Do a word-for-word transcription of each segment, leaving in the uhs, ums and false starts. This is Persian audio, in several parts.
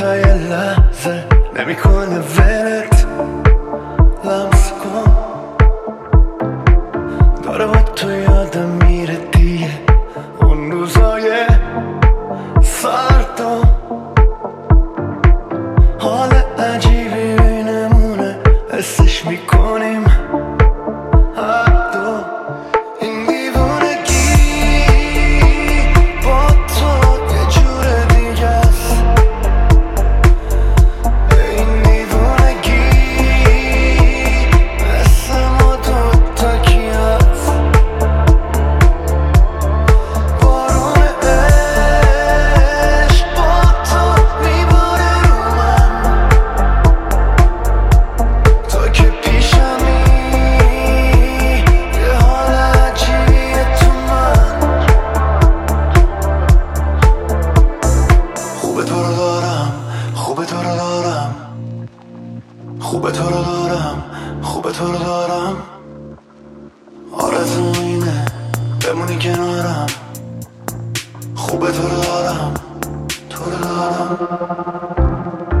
تا یه لحظه نمیکنه ولت لمس کن داره با تو یادم میره دیگه اون روزای سرد و حال عجیبی بینمونه حسش میکنیم هر دو این دیوونگی با تو یه جور دیگه است این دیوونگی مثل ما دوتا کی هست بارون عشق با تو میباره رو من تو که پیشمی یه حال عجیبیه تو من خوبه تو رو دارم خوبه تو رو دارم خوبه تو رو دارم خوبه تو رو دارم آرزوم اینه بمونی کنارم خوبه تو رو دارم تو رو دارم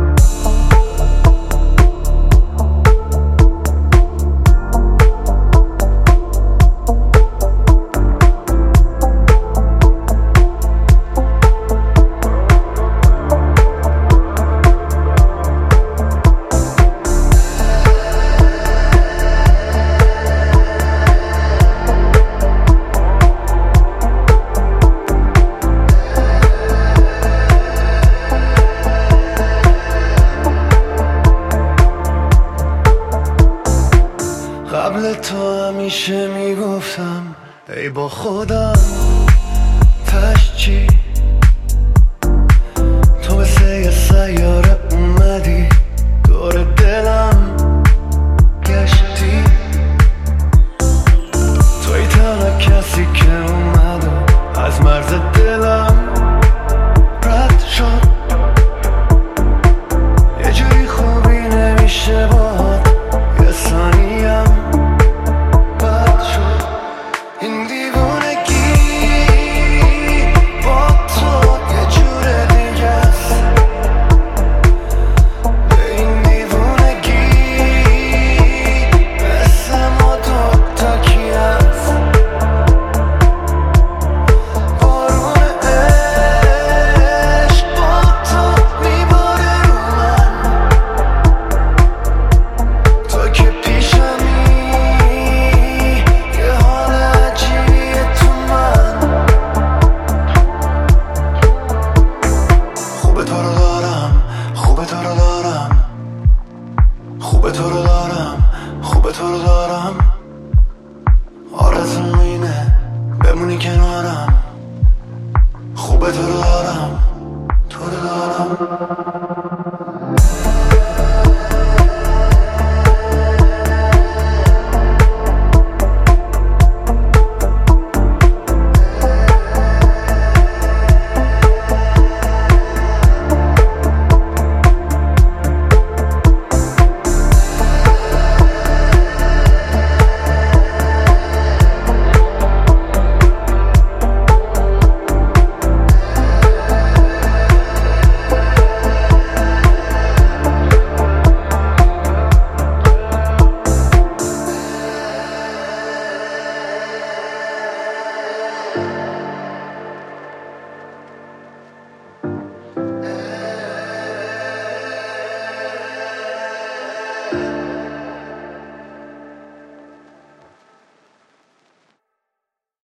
قبل تو همیشه میگفتم ای با خودم تش چی تو مثل یه سیاره